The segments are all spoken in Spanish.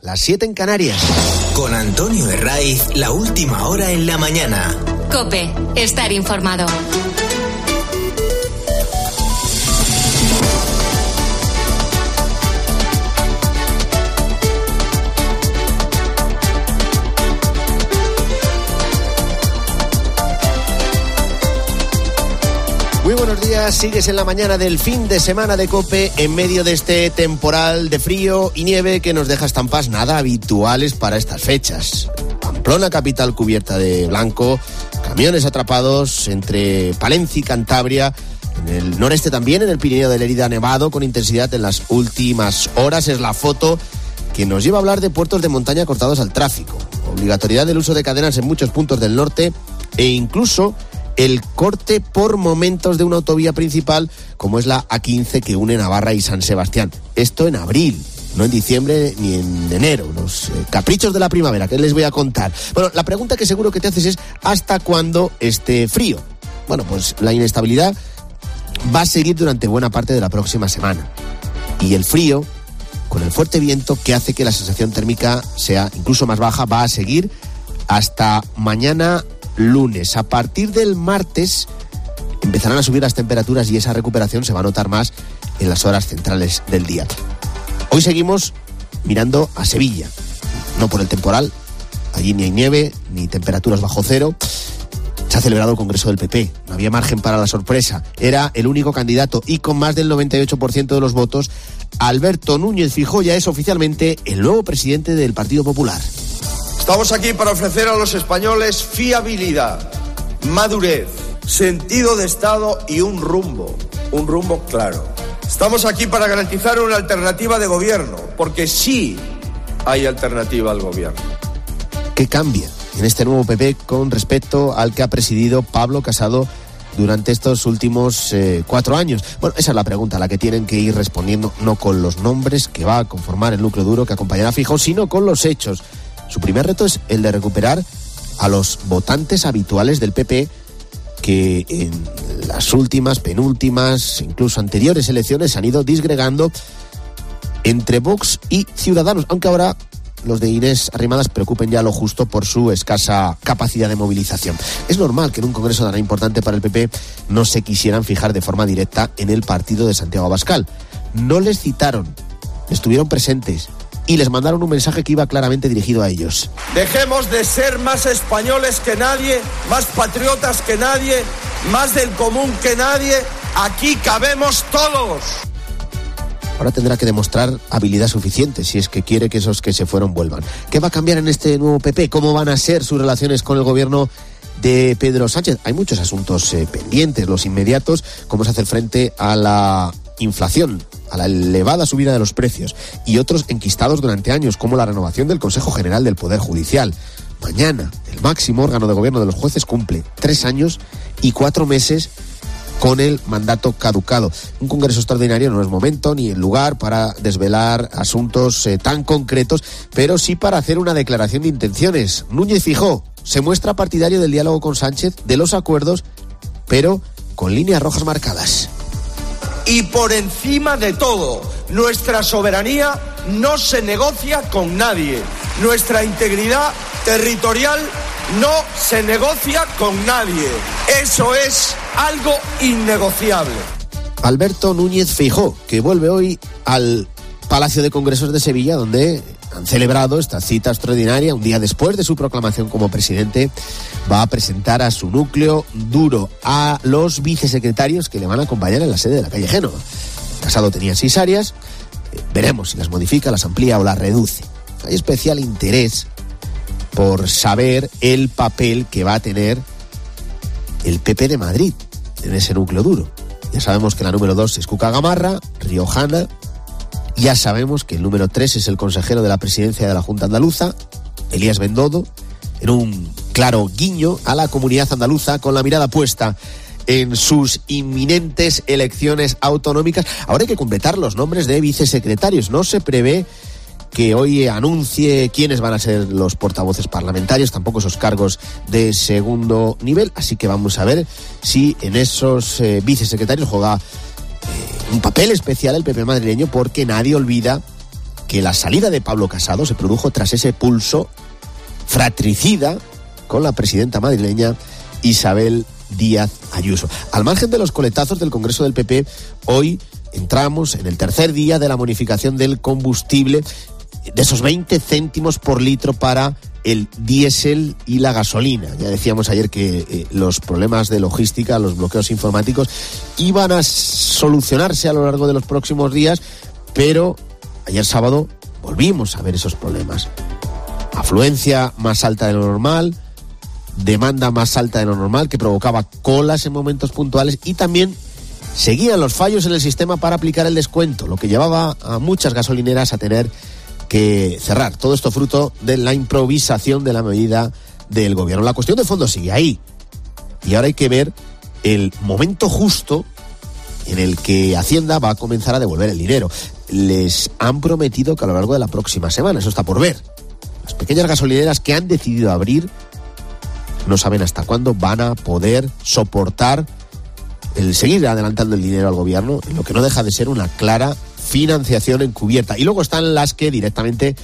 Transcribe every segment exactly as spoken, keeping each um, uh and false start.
las siete en Canarias. Con Antonio Herraiz, la última hora en la mañana. COPE, estar informado. Muy buenos días, sigues en la mañana del fin de semana de COPE en medio de este temporal de frío y nieve que nos deja estampas nada habituales para estas fechas. Pamplona, capital cubierta de blanco, camiones atrapados entre Palencia y Cantabria, en el noreste también, en el Pirineo de Lérida nevado con intensidad en las últimas horas. Es la foto que nos lleva a hablar de puertos de montaña cortados al tráfico, obligatoriedad del uso de cadenas en muchos puntos del norte e incluso el corte por momentos de una autovía principal como es la A quince que une Navarra y San Sebastián. Esto en abril, no en diciembre ni en enero. Los eh, caprichos de la primavera, ¿qué les voy a contar? Bueno, la pregunta que seguro que te haces es ¿hasta cuándo este frío? Bueno, pues la inestabilidad va a seguir durante buena parte de la próxima semana. Y el frío, con el fuerte viento que hace que la sensación térmica sea incluso más baja, va a seguir hasta mañana lunes. A partir del martes empezarán a subir las temperaturas y esa recuperación se va a notar más en las horas centrales del día. Hoy seguimos mirando a Sevilla, no por el temporal, allí ni hay nieve, ni temperaturas bajo cero. Se ha celebrado el Congreso del P P, no había margen para la sorpresa, era el único candidato y con más del noventa y ocho por ciento de los votos, Alberto Núñez Feijóo ya es oficialmente el nuevo presidente del Partido Popular. Estamos aquí para ofrecer a los españoles fiabilidad, madurez, sentido de Estado y un rumbo, un rumbo claro. Estamos aquí para garantizar una alternativa de gobierno, porque sí hay alternativa al gobierno. ¿Qué cambia en este nuevo P P con respecto al que ha presidido Pablo Casado durante estos últimos eh, cuatro años? Bueno, esa es la pregunta a la que tienen que ir respondiendo, no con los nombres que va a conformar el núcleo duro que acompañará a Feijóo, sino con los hechos. Su primer reto es el de recuperar a los votantes habituales del P P que en las últimas, penúltimas, incluso anteriores elecciones se han ido disgregando entre Vox y Ciudadanos, aunque ahora los de Inés Arrimadas preocupen ya lo justo por su escasa capacidad de movilización. Es normal que en un congreso tan importante para el P P no se quisieran fijar de forma directa en el partido de Santiago Abascal. No les citaron, estuvieron presentes y les mandaron un mensaje que iba claramente dirigido a ellos. Dejemos de ser más españoles que nadie, más patriotas que nadie, más del común que nadie. Aquí cabemos todos. Ahora tendrá que demostrar habilidad suficiente si es que quiere que esos que se fueron vuelvan. ¿Qué va a cambiar en este nuevo P P? ¿Cómo van a ser sus relaciones con el gobierno de Pedro Sánchez? Hay muchos asuntos eh, pendientes, los inmediatos, cómo se hace frente a la inflación, a la elevada subida de los precios, y otros enquistados durante años, como la renovación del Consejo General del Poder Judicial. Mañana, el máximo órgano de gobierno de los jueces cumple tres años y cuatro meses con el mandato caducado. Un congreso extraordinario no es momento ni el lugar para desvelar asuntos eh, tan concretos, pero sí para hacer una declaración de intenciones. Núñez Feijóo se muestra partidario del diálogo con Sánchez, de los acuerdos, pero con líneas rojas marcadas. Y por encima de todo, nuestra soberanía no se negocia con nadie. Nuestra integridad territorial no se negocia con nadie. Eso es algo innegociable. Alberto Núñez Feijóo, que vuelve hoy al Palacio de Congresos de Sevilla, donde han celebrado esta cita extraordinaria. Un día después de su proclamación como presidente, va a presentar a su núcleo duro, a los vicesecretarios que le van a acompañar en la sede de la calle Génova. Casado tenía seis áreas, eh, veremos si las modifica, las amplía o las reduce. Hay especial interés por saber el papel que va a tener el P P de Madrid en ese núcleo duro. Ya sabemos que la número dos es Cuca Gamarra, riojana. Ya sabemos que el número tres es el consejero de la presidencia de la Junta Andaluza, Elías Bendodo, en un claro guiño a la comunidad andaluza con la mirada puesta en sus inminentes elecciones autonómicas. Ahora hay que completar los nombres de vicesecretarios. No se prevé que hoy anuncie quiénes van a ser los portavoces parlamentarios, tampoco esos cargos de segundo nivel, así que vamos a ver si en esos eh, vicesecretarios juega eh, un papel especial el P P madrileño, porque nadie olvida que la salida de Pablo Casado se produjo tras ese pulso fratricida con la presidenta madrileña Isabel Díaz Ayuso. Al margen de los coletazos del Congreso del P P, hoy entramos en el tercer día de la bonificación del combustible, de esos veinte céntimos por litro para el diésel y la gasolina. Ya decíamos ayer que eh, los problemas de logística, los bloqueos informáticos, iban a solucionarse a lo largo de los próximos días, pero ayer sábado volvimos a ver esos problemas. Afluencia más alta de lo normal, demanda más alta de lo normal, que provocaba colas en momentos puntuales, y también seguían los fallos en el sistema para aplicar el descuento, lo que llevaba a muchas gasolineras a tener que cerrar. Todo esto fruto de la improvisación de la medida del gobierno. La cuestión de fondo sigue ahí, y ahora hay que ver el momento justo en el que Hacienda va a comenzar a devolver el dinero. Les han prometido que a lo largo de la próxima semana, eso está por ver. Las pequeñas gasolineras que han decidido abrir no saben hasta cuándo van a poder soportar el seguir adelantando el dinero al gobierno, en lo que no deja de ser una clara financiación encubierta. Y luego están las que directamente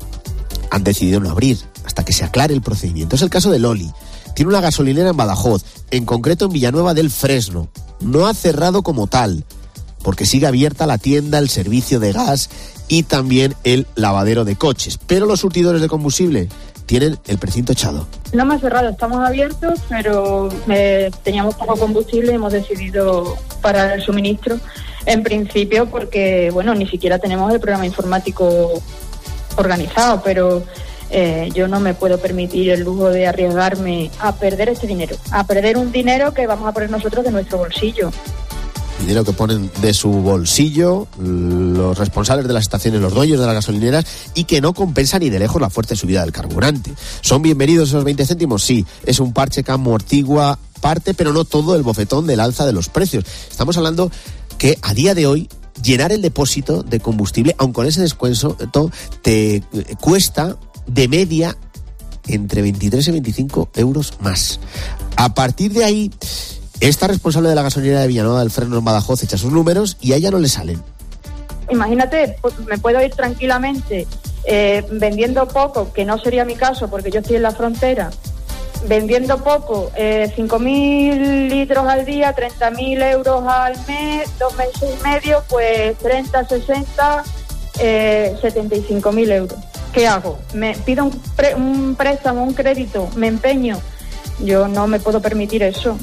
han decidido no abrir hasta que se aclare el procedimiento. Es el caso de Loli. Tiene una gasolinera en Badajoz, en concreto en Villanueva del Fresno. No ha cerrado como tal, porque sigue abierta la tienda, el servicio de gas y también el lavadero de coches. Pero los surtidores de combustible tienen el precinto echado. No hemos cerrado, estamos abiertos, pero eh, teníamos poco combustible y hemos decidido parar el suministro. En principio porque, bueno, ni siquiera tenemos el programa informático organizado, pero eh, yo no me puedo permitir el lujo de arriesgarme a perder este dinero, a perder un dinero que vamos a poner nosotros de nuestro bolsillo. Dinero que ponen de su bolsillo los responsables de las estaciones, los dueños de las gasolineras, y que no compensa ni de lejos la fuerte subida del carburante. ¿Son bienvenidos esos veinte céntimos? Sí, es un parche que amortigua parte, pero no todo el bofetón del alza de los precios. Estamos hablando que a día de hoy llenar el depósito de combustible, aun con ese descuento, te cuesta de media entre veintitrés y veinticinco euros más. A partir de ahí, esta responsable de la gasolinera de Villanueva del Fresno en Badajoz echa sus números y a ella no le salen. Imagínate, me puedo ir tranquilamente eh, vendiendo poco, que no sería mi caso porque yo estoy en la frontera, vendiendo poco, eh, cinco mil litros al día, treinta mil euros al mes, dos meses y medio, pues treinta, sesenta, eh, setenta y cinco mil euros. ¿Qué hago? ¿Me pido un, pre- un préstamo, un crédito? ¿Me empeño? Yo no me puedo permitir eso.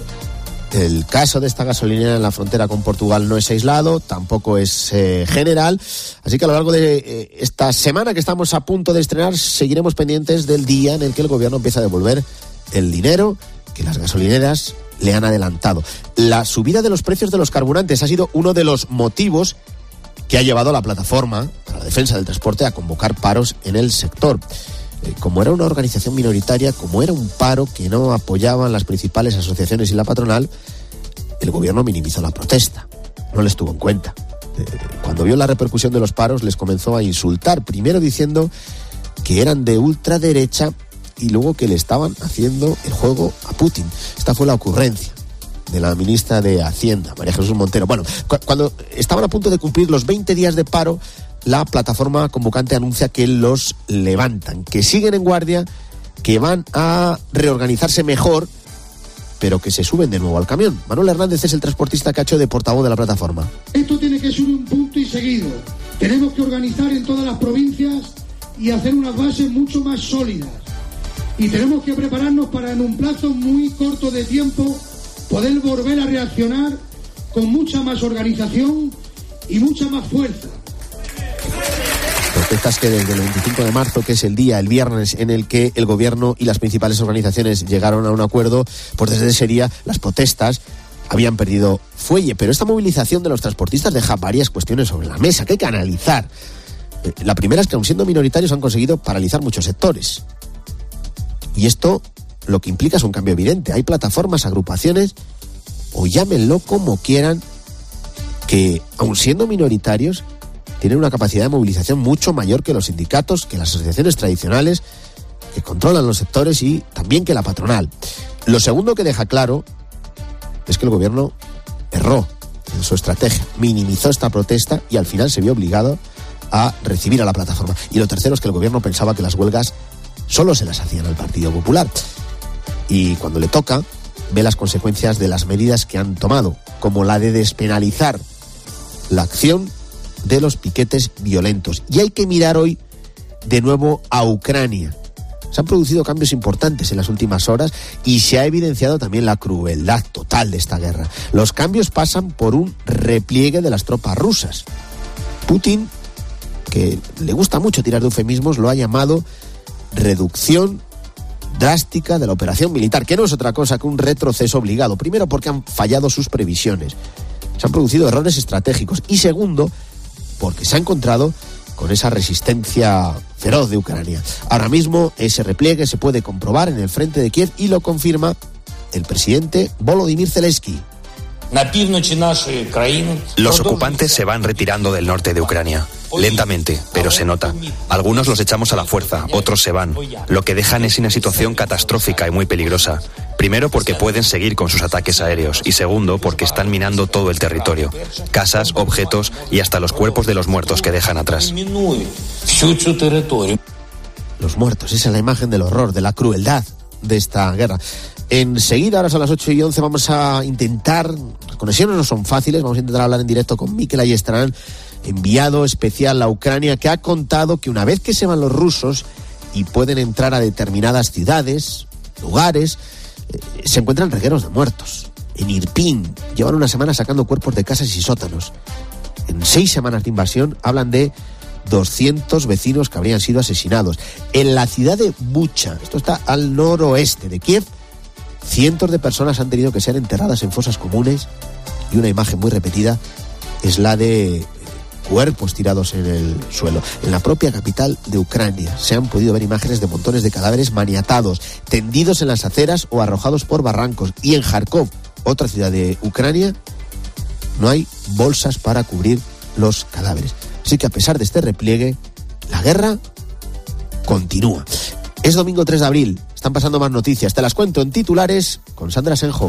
El caso de esta gasolinera en la frontera con Portugal no es aislado, tampoco es eh, general, así que a lo largo de eh, esta semana que estamos a punto de estrenar seguiremos pendientes del día en el que el gobierno empieza a devolver el dinero que las gasolineras le han adelantado. La subida de los precios de los carburantes ha sido uno de los motivos que ha llevado a la plataforma para la defensa del transporte a convocar paros en el sector. Eh, como era una organización minoritaria, como era un paro que no apoyaban las principales asociaciones y la patronal, el gobierno minimizó la protesta, no les tuvo en cuenta. Eh, cuando vio la repercusión de los paros les comenzó a insultar, primero diciendo que eran de ultraderecha y luego que le estaban haciendo el juego a Putin. Esta fue la ocurrencia de la ministra de Hacienda, María Jesús Montero. Bueno, cu- cuando estaban a punto de cumplir los veinte días de paro, la plataforma convocante anuncia que los levantan, que siguen en guardia, que van a reorganizarse mejor, pero que se suben de nuevo al camión. Manuel Hernández es el transportista que ha hecho de portavoz de la plataforma. Esto tiene que ser un punto y seguido. Tenemos que organizar en todas las provincias y hacer unas bases mucho más sólidas. Y tenemos que prepararnos para en un plazo muy corto de tiempo poder volver a reaccionar con mucha más organización y mucha más fuerza. Protestas que desde el veinticinco de marzo, que es el día, el viernes, en el que el gobierno y las principales organizaciones llegaron a un acuerdo, pues desde ese día las protestas habían perdido fuelle. Pero esta movilización de los transportistas deja varias cuestiones sobre la mesa que hay que analizar. La primera es que, aun siendo minoritarios, han conseguido paralizar muchos sectores. Y esto lo que implica es un cambio evidente. Hay plataformas, agrupaciones, o llámenlo como quieran, que, aun siendo minoritarios, tienen una capacidad de movilización mucho mayor que los sindicatos, que las asociaciones tradicionales, que controlan los sectores y también que la patronal. Lo segundo que deja claro es que el gobierno erró en su estrategia, minimizó esta protesta y al final se vio obligado a recibir a la plataforma. Y lo tercero es que el gobierno pensaba que las huelgas solo se las hacían al Partido Popular. Y cuando le toca, ve las consecuencias de las medidas que han tomado, como la de despenalizar la acción de los piquetes violentos. Y hay que mirar hoy de nuevo a Ucrania. Se han producido cambios importantes en las últimas horas y se ha evidenciado también la crueldad total de esta guerra. Los cambios pasan por un repliegue de las tropas rusas. Putin, que le gusta mucho tirar de eufemismos, lo ha llamado reducción drástica de la operación militar, que no es otra cosa que un retroceso obligado. Primero, porque han fallado sus previsiones. Se han producido errores estratégicos. Y segundo, porque se ha encontrado con esa resistencia feroz de Ucrania. Ahora mismo ese repliegue se puede comprobar en el frente de Kiev y lo confirma el presidente Volodymyr Zelensky. Los ocupantes se van retirando del norte de Ucrania, lentamente, pero se nota. Algunos los echamos a la fuerza, otros se van. Lo que dejan es una situación catastrófica y muy peligrosa. Primero, porque pueden seguir con sus ataques aéreos, y segundo, porque están minando todo el territorio. Casas, objetos y hasta los cuerpos de los muertos que dejan atrás. Los muertos, esa es la imagen del horror, de la crueldad de esta guerra. Enseguida, ahora son las ocho y once, vamos a intentar, las conexiones no son fáciles, vamos a intentar hablar en directo con Mikel Ayestarán, enviado especial a Ucrania, que ha contado que una vez que se van los rusos y pueden entrar a determinadas ciudades, lugares, eh, se encuentran regueros de muertos. En Irpin llevan una semana sacando cuerpos de casas y sótanos. En seis semanas de invasión hablan de doscientos vecinos que habrían sido asesinados. En la ciudad de Bucha, esto está al noroeste de Kiev, cientos de personas han tenido que ser enterradas en fosas comunes, y una imagen muy repetida es la de cuerpos tirados en el suelo. En la propia capital de Ucrania se han podido ver imágenes de montones de cadáveres maniatados, tendidos en las aceras o arrojados por barrancos. Y en Kharkov, otra ciudad de Ucrania, no hay bolsas para cubrir los cadáveres. Así que a pesar de este repliegue, la guerra continúa. Es domingo tres de abril. Están pasando más noticias. Te las cuento en titulares con Sandra Senjo.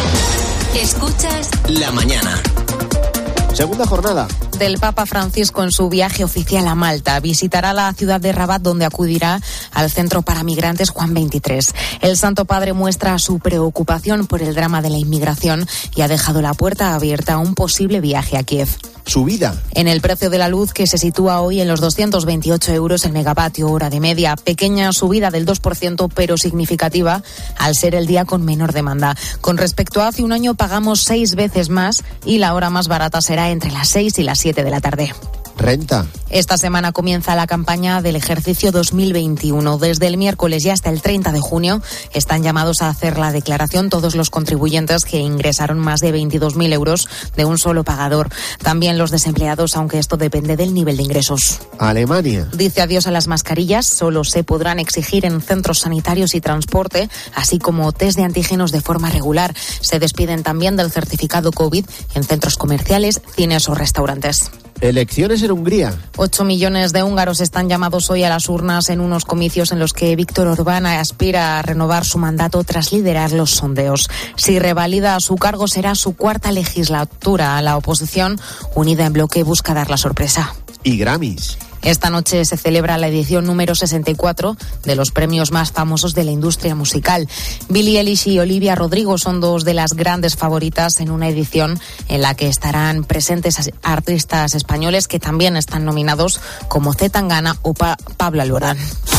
Escuchas La mañana. Segunda jornada del Papa Francisco en su viaje oficial a Malta. Visitará la ciudad de Rabat, donde acudirá al centro para migrantes Juan veintitrés. El Santo Padre muestra su preocupación por el drama de la inmigración y ha dejado la puerta abierta a un posible viaje a Kiev. Subida en el precio de la luz, que se sitúa hoy en los doscientos veintiocho euros el megavatio hora de media. Pequeña subida del dos por ciento, pero significativa al ser el día con menor demanda. Con respecto a hace un año, pagamos seis veces más y la hora más barata será entre las seis y las siete de la tarde. Renta. Esta semana comienza la campaña del ejercicio dos mil veintiuno. Desde el miércoles y hasta el treinta de junio están llamados a hacer la declaración todos los contribuyentes que ingresaron más de veintidós mil euros de un solo pagador. También los desempleados, aunque esto depende del nivel de ingresos. Alemania dice adiós a las mascarillas. Solo se podrán exigir en centros sanitarios y transporte, así como test de antígenos de forma regular. Se despiden también del certificado COVID en centros comerciales, cines o restaurantes. Elecciones en Hungría. Ocho millones de húngaros están llamados hoy a las urnas en unos comicios en los que Víctor Orbán aspira a renovar su mandato tras liderar los sondeos. Si revalida su cargo, será su cuarta legislatura. La oposición, unida en bloque, busca dar la sorpresa. Y Grammys. Esta noche se celebra la edición número sesenta y cuatro de los premios más famosos de la industria musical. Billie Eilish y Olivia Rodrigo son dos de las grandes favoritas en una edición en la que estarán presentes artistas españoles que también están nominados, como C. Tangana o pa- Pablo Alborán.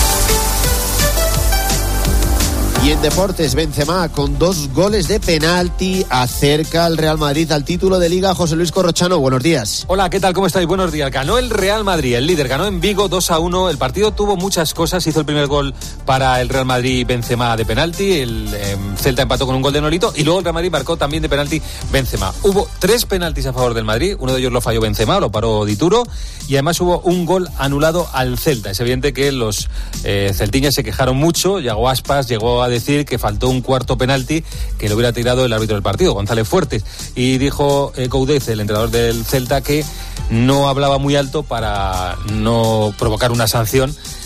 Y en deportes, Benzema con dos goles de penalti acerca al Real Madrid al título de Liga. José Luis Corrochano, buenos días. Hola, ¿qué tal? ¿Cómo estáis? Buenos días. Ganó el Real Madrid, el líder, ganó en Vigo dos a uno. El partido tuvo muchas cosas. Hizo el primer gol para el Real Madrid Benzema de penalti. El eh, Celta empató con un gol de Nolito y luego el Real Madrid marcó también de penalti Benzema. Hubo tres penaltis a favor del Madrid. Uno de ellos lo falló Benzema, lo paró Dituro. Y además hubo un gol anulado al Celta. Es evidente que los eh, celtiñas se quejaron mucho. Yago Aspas llegó a decir que faltó un cuarto penalti que le hubiera tirado el árbitro del partido, González Fuertes, y dijo eh, Coudet, el entrenador del Celta, que no hablaba muy alto para no provocar una sanción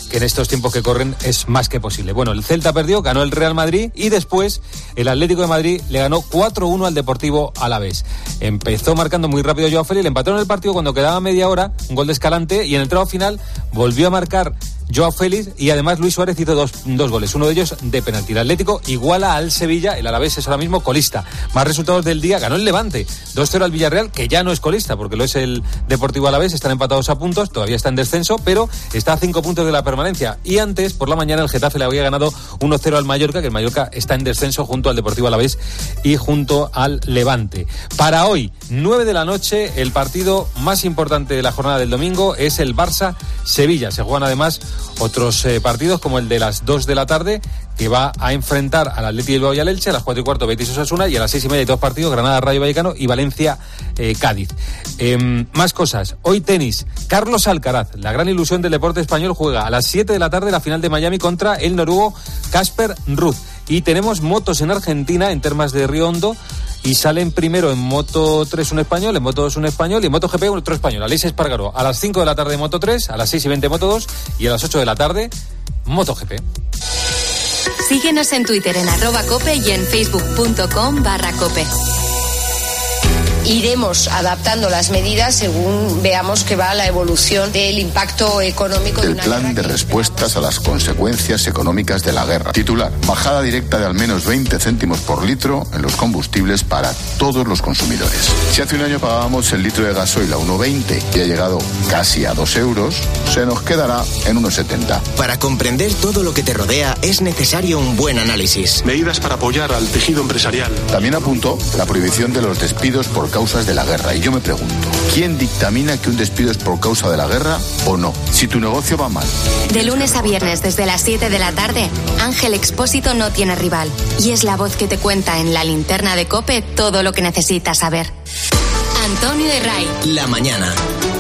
que en estos tiempos que corren es más que posible. Bueno, el Celta perdió, ganó el Real Madrid y después el Atlético de Madrid le ganó cuatro uno al Deportivo Alavés. Empezó marcando muy rápido Joao Félix, le empataron el partido cuando quedaba media hora, un gol de Escalante, y en el tramo final volvió a marcar Joao Félix y además Luis Suárez hizo dos, dos goles, uno de ellos de penalti. El Atlético iguala al Sevilla, el Alavés es ahora mismo colista. Más resultados del día, ganó el Levante, dos cero al Villarreal, que ya no es colista porque lo es el Deportivo Alavés, están empatados a puntos, todavía está en descenso, pero está a cinco puntos de la permanencia. Y antes, por la mañana, el Getafe le había ganado uno cero al Mallorca, que el Mallorca está en descenso junto al Deportivo Alavés y junto al Levante. Para hoy, nueve de la noche, el partido más importante de la jornada del domingo es el Barça-Sevilla. Se juegan además otros eh, partidos como el de las dos de la tarde, que va a enfrentar al Atleti Bilbao y al Elche, a las cuatro y cuarto Betis Osasuna, y a las seis y media hay dos partidos, Granada Rayo Vallecano y Valencia eh, Cádiz. Eh, más cosas, hoy tenis, Carlos Alcaraz, la gran ilusión del deporte español, juega a las siete de la tarde la final de Miami contra el noruego Casper Ruud. Y tenemos motos en Argentina, en Termas de Río Hondo, y salen primero en Moto tres un español, en Moto dos un español y en MotoGP otro español, Aleix Espargaró. A las cinco de la tarde Moto tres, a las seis y veinte Moto dos y a las ocho de la tarde MotoGP. Síguenos en Twitter en arroba cope y en facebook.com barra cope. Iremos adaptando las medidas según veamos que va la evolución del impacto económico. El plan de respuestas a las consecuencias económicas de la guerra. Titular: bajada directa de al menos veinte céntimos por litro en los combustibles para todos los consumidores. Si hace un año pagábamos el litro de gasoil a uno veinte y ha llegado casi a dos euros, se nos quedará en uno setenta. Para comprender todo lo que te rodea es necesario un buen análisis. Medidas para apoyar al tejido empresarial. También apuntó la prohibición de los despidos por causas de la guerra. Y yo me pregunto, ¿quién dictamina que un despido es por causa de la guerra o no? Si tu negocio va mal. De lunes a viernes desde las siete de la tarde, Ángel Expósito no tiene rival. Y es la voz que te cuenta en la linterna de COPE todo lo que necesitas saber. Antonio Herray. La mañana.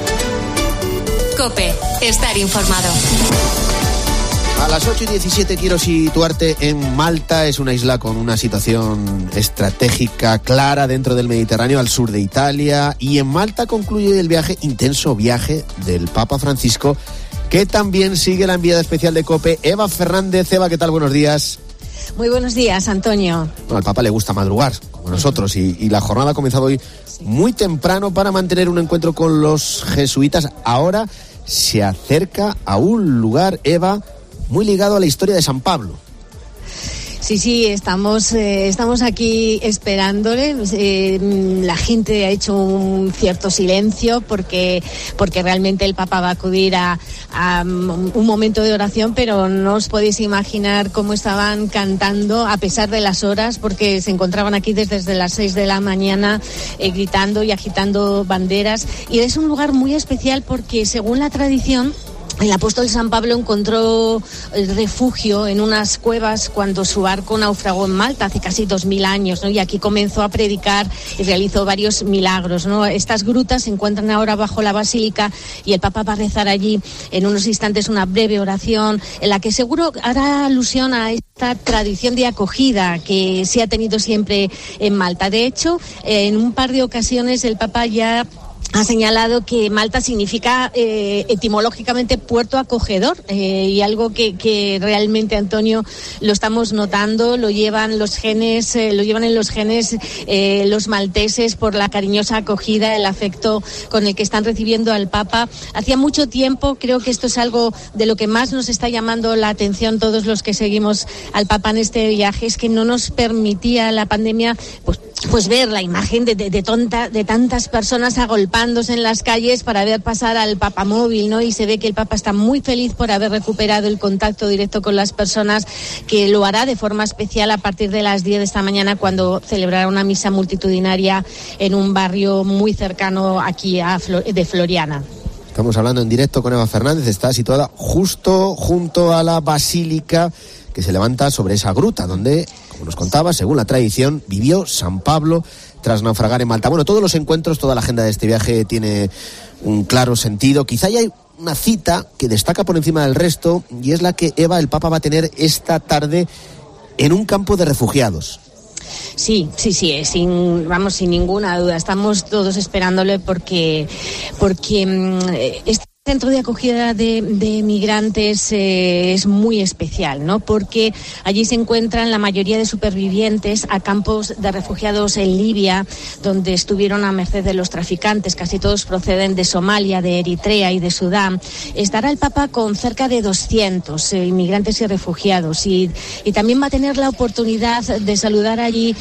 COPE. Estar informado. A las ocho y diecisiete quiero situarte en Malta. Es una isla con una situación estratégica clara dentro del Mediterráneo, al sur de Italia. Y en Malta concluye el viaje, intenso viaje, del Papa Francisco, que también sigue la enviada especial de COPE, Eva Fernández. Eva, ¿qué tal? Buenos días. Muy buenos días, Antonio. Bueno, al Papa le gusta madrugar, como nosotros, y, y la jornada ha comenzado hoy muy temprano para mantener un encuentro con los jesuitas. Ahora se acerca a un lugar, Eva, muy ligado a la historia de San Pablo. Sí, sí, estamos eh, estamos aquí esperándole. Eh, la gente ha hecho un cierto silencio porque porque realmente el Papa va a acudir a, a un momento de oración, pero no os podéis imaginar cómo estaban cantando a pesar de las horas, porque se encontraban aquí desde, desde las seis de la mañana eh, gritando y agitando banderas. Y es un lugar muy especial porque, según la tradición, el apóstol San Pablo encontró el refugio en unas cuevas cuando su barco naufragó en Malta hace casi dos mil años, ¿no? Y aquí comenzó a predicar y realizó varios milagros, ¿no? Estas grutas se encuentran ahora bajo la basílica y el Papa va a rezar allí en unos instantes una breve oración en la que seguro hará alusión a esta tradición de acogida que se ha tenido siempre en Malta. De hecho, en un par de ocasiones el Papa ya ha señalado que Malta significa eh, etimológicamente puerto acogedor, eh, y algo que, que realmente, Antonio, lo estamos notando, lo llevan los genes, eh, lo llevan en los genes eh, los malteses por la cariñosa acogida, el afecto con el que están recibiendo al Papa. Hacía mucho tiempo, creo que esto es algo de lo que más nos está llamando la atención todos los que seguimos al Papa en este viaje, es que no nos permitía la pandemia pues pues ver la imagen de, de, de, tonta, de tantas personas agolpándose en las calles para ver pasar al papamóvil, ¿no? Y se ve que el Papa está muy feliz por haber recuperado el contacto directo con las personas, que lo hará de forma especial a partir de las diez de esta mañana, cuando celebrará una misa multitudinaria en un barrio muy cercano aquí a Flor- de Floriana. Estamos hablando en directo con Eva Fernández, está situada justo junto a la basílica que se levanta sobre esa gruta donde, como nos contaba, según la tradición, vivió San Pablo tras naufragar en Malta. Bueno, todos los encuentros, toda la agenda de este viaje tiene un claro sentido. Quizá ya hay una cita que destaca por encima del resto, y es la que, Eva, el Papa va a tener esta tarde en un campo de refugiados. Sí, sí, sí, sin, vamos, sin ninguna duda. Estamos todos esperándole porque, porque este El centro de acogida de, de migrantes eh, es muy especial, ¿no? Porque allí se encuentran la mayoría de supervivientes a campos de refugiados en Libia, donde estuvieron a merced de los traficantes. Casi todos proceden de Somalia, de Eritrea y de Sudán. Estará el Papa con cerca de doscientos eh, inmigrantes y refugiados y, y también va a tener la oportunidad de saludar allí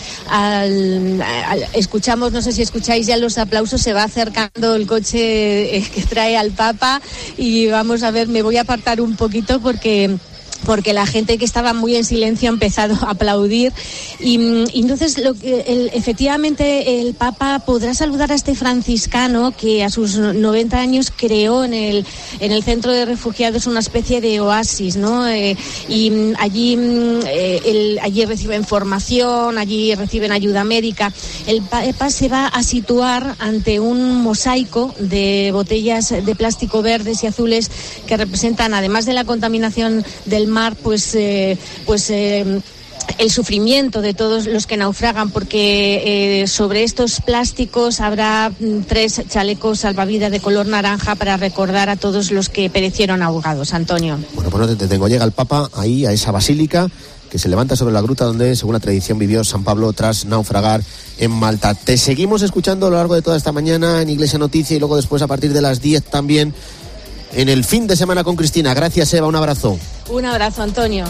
al, al... Escuchamos, no sé si escucháis ya los aplausos, se va acercando el coche eh, que trae al Papa. Y vamos a ver, me voy a apartar un poquito porque... porque la gente que estaba muy en silencio ha empezado a aplaudir y, y entonces lo que, el, efectivamente el Papa podrá saludar a este franciscano que a sus noventa años creó en el en el centro de refugiados una especie de oasis, ¿no? Eh, y allí eh, el, allí reciben formación, allí reciben ayuda médica. El Papa se va a situar ante un mosaico de botellas de plástico verdes y azules que representan, además de la contaminación del mar, pues eh, pues eh, el sufrimiento de todos los que naufragan, porque eh, sobre estos plásticos habrá mm, tres chalecos salvavidas de color naranja para recordar a todos los que perecieron ahogados. Antonio. Bueno, pues no te detengo. Llega el Papa ahí a esa basílica que se levanta sobre la gruta donde, según la tradición, vivió San Pablo tras naufragar en Malta. Te seguimos escuchando a lo largo de toda esta mañana en Iglesia Noticia y luego después a partir de las diez también en el fin de semana con Cristina. Gracias, Eva, un abrazo. Un abrazo, Antonio.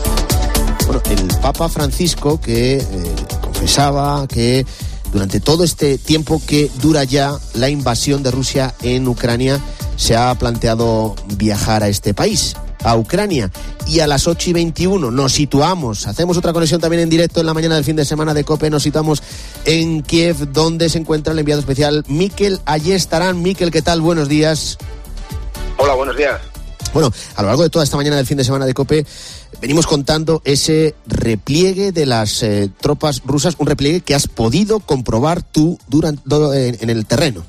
Bueno, el Papa Francisco que eh, confesaba que durante todo este tiempo que dura ya la invasión de Rusia en Ucrania se ha planteado viajar a este país, a Ucrania, y a las ocho y veintiuno nos situamos, hacemos otra conexión también en directo en la mañana del fin de semana de COPE, nos situamos en Kiev, donde se encuentra el enviado especial Mikel Ayestarán. Mikel, ¿qué tal? Buenos días. Hola, buenos días. Bueno, a lo largo de toda esta mañana del fin de semana de COPE venimos contando ese repliegue de las eh, tropas rusas, un repliegue que has podido comprobar tú durante, en, en el terreno.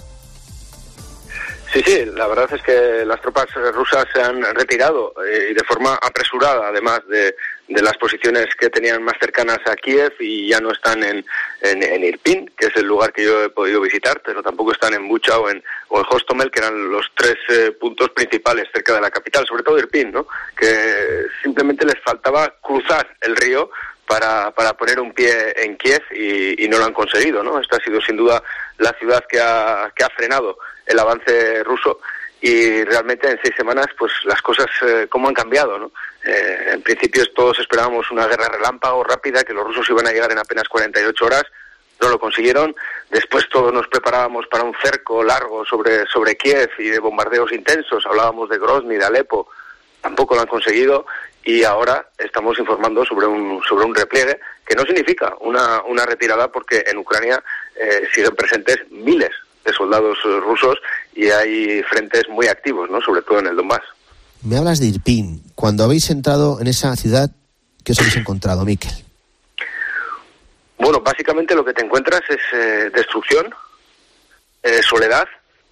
Sí, sí, la verdad es que las tropas rusas se han retirado eh, y de forma apresurada, además de, de las posiciones que tenían más cercanas a Kiev, y ya no están en, en, en Irpin, que es el lugar que yo he podido visitar, pero tampoco están en Bucha o en, o en Hostomel, que eran los tres eh, puntos principales cerca de la capital, sobre todo Irpin, ¿no? Que simplemente les faltaba cruzar el río para para poner un pie en Kiev y, y no lo han conseguido, ¿no? Esta ha sido sin duda la ciudad que ha que ha frenado el avance ruso, y realmente en seis semanas pues las cosas eh, cómo han cambiado, ¿no? Eh, en principio todos esperábamos una guerra relámpago rápida, que los rusos iban a llegar en apenas cuarenta y ocho horas, no lo consiguieron. Después todos nos preparábamos para un cerco largo sobre sobre Kiev y de bombardeos intensos, hablábamos de Grozny, de Alepo, tampoco lo han conseguido. Y ahora estamos informando sobre un sobre un repliegue que no significa una una retirada, porque en Ucrania eh, siguen presentes miles de soldados rusos y hay frentes muy activos, ¿no? Sobre todo en el Donbass. Me hablas de Irpin. Cuando habéis entrado en esa ciudad, ¿qué os habéis encontrado, Mikel? Bueno, básicamente lo que te encuentras es eh, destrucción, eh, soledad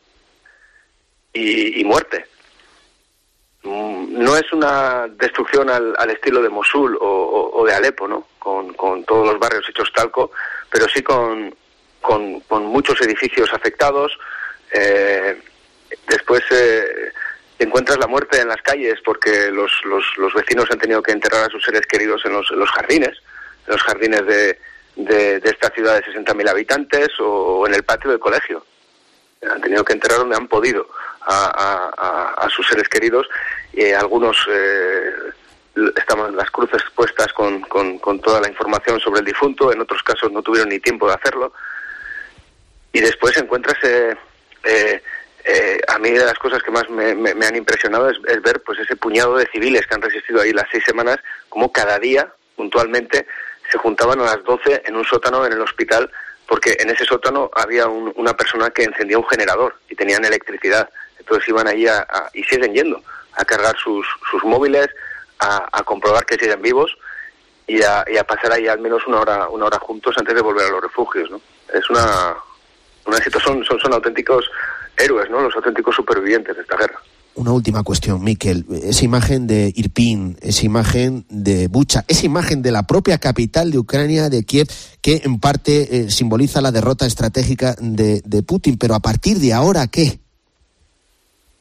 y, y muerte. No es una destrucción al, al estilo de Mosul o, o, o de Alepo, ¿no? Con, con todos los barrios hechos talco, pero sí con, con, con muchos edificios afectados. Eh, después eh, encuentras la muerte en las calles, porque los, los, los vecinos han tenido que enterrar a sus seres queridos en los, en los jardines, en los jardines de, de, de esta ciudad de sesenta mil habitantes, o en el patio del colegio. Han tenido que enterrar donde han podido a, a, a sus seres queridos, y eh, algunos eh, estaban las cruces puestas con, con, con toda la información sobre el difunto, en otros casos no tuvieron ni tiempo de hacerlo. Y después encuentras, eh, eh, eh, a mí de las cosas que más me, me, me han impresionado es, es ver pues ese puñado de civiles que han resistido ahí las seis semanas, como cada día, puntualmente, se juntaban a las doce en un sótano en el hospital, porque en ese sótano había un, una persona que encendía un generador y tenían electricidad. Entonces iban allí a, a, y siguen yendo a cargar sus, sus móviles, a, a comprobar que siguen vivos y a, y a pasar ahí al menos una hora una hora juntos antes de volver a los refugios, ¿no? Es una, una situación, son, son auténticos héroes, ¿no? Los auténticos supervivientes de esta guerra. Una última cuestión, Mikel. Esa imagen de Irpin, esa imagen de Bucha, esa imagen de la propia capital de Ucrania, de Kiev, que en parte eh, simboliza la derrota estratégica de, de Putin. Pero a partir de ahora, ¿qué?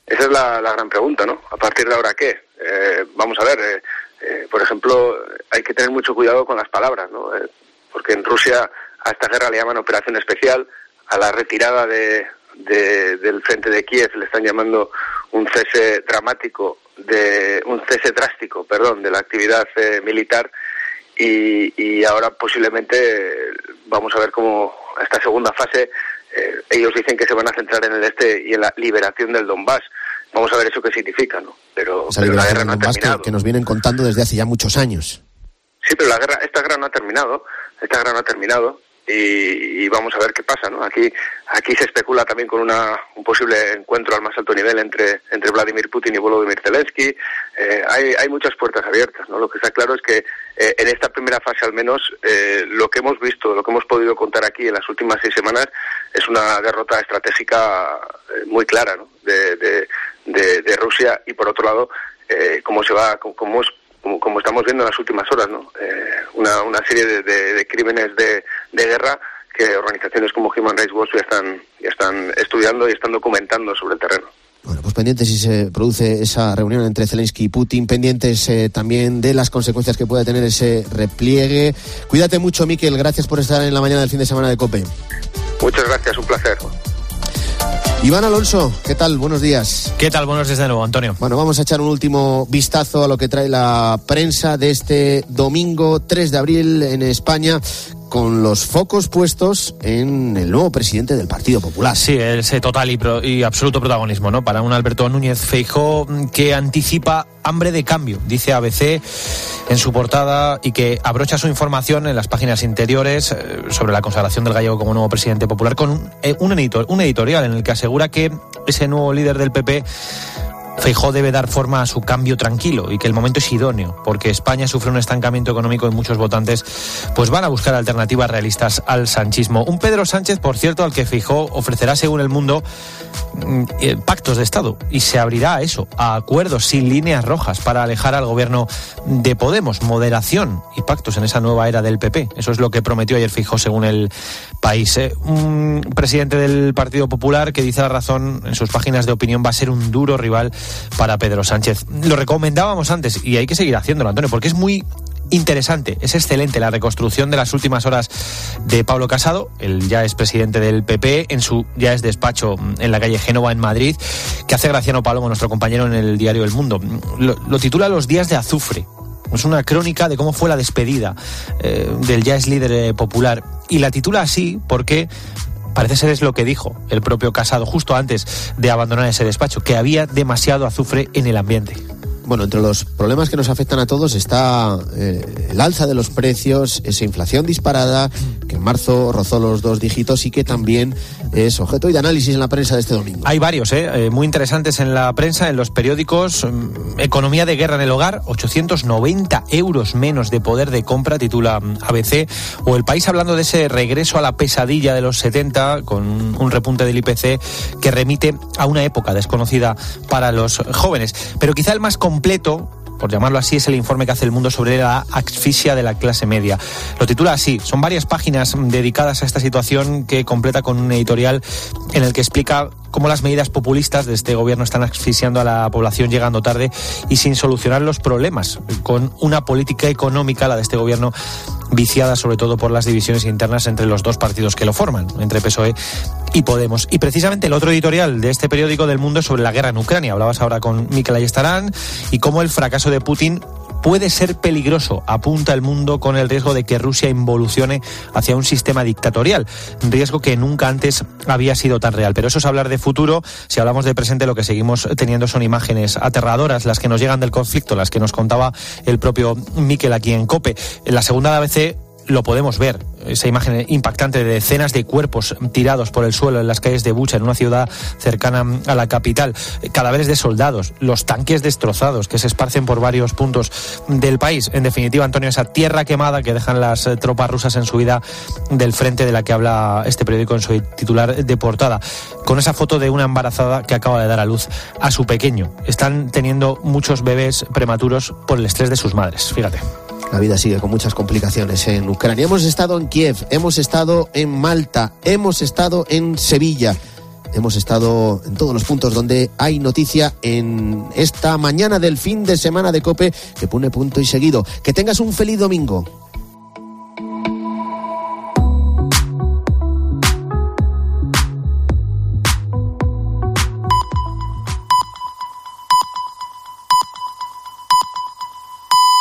Esa es la, la gran pregunta, ¿no? ¿A partir de ahora qué? Eh, vamos a ver, eh, eh, por ejemplo, hay que tener mucho cuidado con las palabras, ¿no? Eh, porque en Rusia a esta guerra le llaman operación especial, a la retirada de, de, del frente de Kiev le están llamando un cese dramático, de un cese drástico, perdón, de la actividad eh, militar, y, y ahora posiblemente eh, vamos a ver cómo esta segunda fase, eh, ellos dicen que se van a centrar en el este y en la liberación del Donbass. Vamos a ver eso qué significa, ¿no? Pero, Esa pero la liberación guerra no ha del Donbass terminado. que, que nos vienen contando desde hace ya muchos años. Sí, pero la guerra, esta guerra no ha terminado, esta guerra no ha terminado y, y vamos a ver qué pasa, ¿no? Aquí, aquí se especula también con una, un posible encuentro al más alto nivel entre, entre Vladimir Putin y Volodymyr Zelensky. Eh, hay, hay muchas puertas abiertas, ¿no? Lo que está claro es que eh, en esta primera fase al menos eh, lo que hemos visto, lo que hemos podido contar aquí en las últimas seis semanas es una derrota estratégica eh, muy clara, ¿no? De, de, de, de Rusia y por otro lado, eh, cómo se va, cómo, cómo es Como, como estamos viendo en las últimas horas, ¿no? Eh, una, una serie de, de, de crímenes de, de guerra que organizaciones como Human Rights Watch ya están, ya están estudiando y están documentando sobre el terreno. Bueno, pues pendientes si se produce esa reunión entre Zelensky y Putin, pendientes eh, también de las consecuencias que puede tener ese repliegue. Cuídate mucho, Miquel, gracias por estar en la mañana del fin de semana de COPE. Muchas gracias, un placer. Iván Alonso, ¿qué tal? Buenos días. ¿Qué tal? Buenos días de nuevo, Antonio. Bueno, vamos a echar un último vistazo a lo que trae la prensa de este domingo tres de abril en España, con los focos puestos en el nuevo presidente del Partido Popular. Sí, ese total y, pro, y absoluto protagonismo, ¿no? Para un Alberto Núñez Feijóo que anticipa hambre de cambio, dice A B C en su portada, y que abrocha su información en las páginas interiores eh, sobre la consagración del gallego como nuevo presidente popular con un, eh, un, editor, un editorial en el que asegura que ese nuevo líder del P P, Feijóo, debe dar forma a su cambio tranquilo y que el momento es idóneo porque España sufre un estancamiento económico y muchos votantes pues van a buscar alternativas realistas al sanchismo. Un Pedro Sánchez, por cierto, al que Feijóo ofrecerá, según El Mundo, pactos de Estado y se abrirá a eso, a acuerdos sin líneas rojas para alejar al gobierno de Podemos, moderación y pactos en esa nueva era del P P. Eso es lo que prometió ayer Feijóo, según El País. ¿eh? Un presidente del Partido Popular que, dice La Razón en sus páginas de opinión, va a ser un duro rival para Pedro Sánchez. Lo recomendábamos antes y hay que seguir haciéndolo, Antonio, porque es muy interesante, es excelente la reconstrucción de las últimas horas de Pablo Casado, el ya es presidente del P P, en su ya es despacho en la calle Génova, en Madrid, que hace Graciano Palomo, nuestro compañero en el diario El Mundo. Lo, lo titula Los días de azufre. Es una crónica de cómo fue la despedida eh, del ya es líder eh, popular, y la titula así porque parece ser es lo que dijo el propio Casado justo antes de abandonar ese despacho, que había demasiado azufre en el ambiente. Bueno, entre los problemas que nos afectan a todos está eh, el alza de los precios, esa inflación disparada que en marzo rozó los dos dígitos y que también es objeto de análisis en la prensa de este domingo. Hay varios, ¿eh? Eh, muy interesantes en la prensa, en los periódicos. Economía de guerra en el hogar, ochocientos noventa euros menos de poder de compra, titula A B C. O El País, hablando de ese regreso a la pesadilla de los setenta, con un repunte del I P C que remite a una época desconocida para los jóvenes. Pero quizá el más completo, por llamarlo así, es el informe que hace El Mundo sobre la asfixia de la clase media. Lo titula así, son varias páginas dedicadas a esta situación que completa con un editorial en el que explica cómo las medidas populistas de este gobierno están asfixiando a la población llegando tarde y sin solucionar los problemas, con una política económica, la de este gobierno, viciada sobre todo por las divisiones internas entre los dos partidos que lo forman, entre P S O E y Podemos. Y precisamente el otro editorial de este periódico del Mundo es sobre la guerra en Ucrania. Hablabas ahora con Mikel Ayestarán y cómo el fracaso de Putin puede ser peligroso, apunta El Mundo, con el riesgo de que Rusia involucione hacia un sistema dictatorial, un riesgo que nunca antes había sido tan real. Pero eso es hablar de futuro. Si hablamos de presente, lo que seguimos teniendo son imágenes aterradoras, las que nos llegan del conflicto, las que nos contaba el propio Mikel aquí en COPE. En la segunda de A B C lo podemos ver, esa imagen impactante de decenas de cuerpos tirados por el suelo en las calles de Bucha, en una ciudad cercana a la capital, cadáveres de soldados, los tanques destrozados que se esparcen por varios puntos del país. En definitiva, Antonio, esa tierra quemada que dejan las tropas rusas en su huida del frente, de la que habla este periódico en su titular de portada, con esa foto de una embarazada que acaba de dar a luz a su pequeño. Están teniendo muchos bebés prematuros por el estrés de sus madres, fíjate. La vida sigue con muchas complicaciones en Ucrania. Hemos estado en Kiev, hemos estado en Malta, hemos estado en Sevilla. hemos estado en todos los puntos donde hay noticia en esta mañana del fin de semana de COPE que pone punto y seguido. Que tengas un feliz domingo.